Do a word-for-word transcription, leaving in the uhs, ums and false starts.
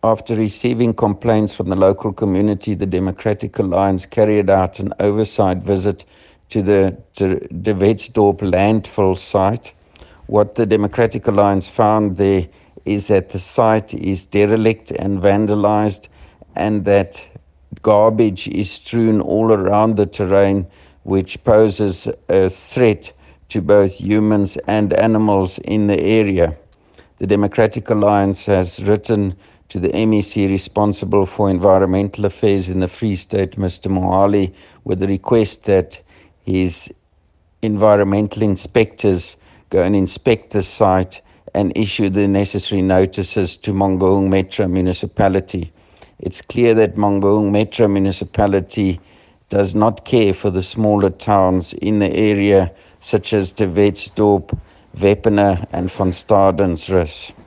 After receiving complaints from the local community, the Democratic Alliance carried out an oversight visit to the De Wetsdorp landfill site. What the Democratic Alliance found there is that the site is derelict and vandalized, and that garbage is strewn all around the terrain, which poses a threat to both humans and animals in the area. The Democratic Alliance has written to the M E C responsible for environmental affairs in the Free State, Mister Mohali, with a request that his environmental inspectors go and inspect the site and issue the necessary notices to Mangaung Metro Municipality. It's clear that Mangaung Metro Municipality does not care for the smaller towns in the area, such as De Wetsdorp, Wepener, and Van Stadensrus.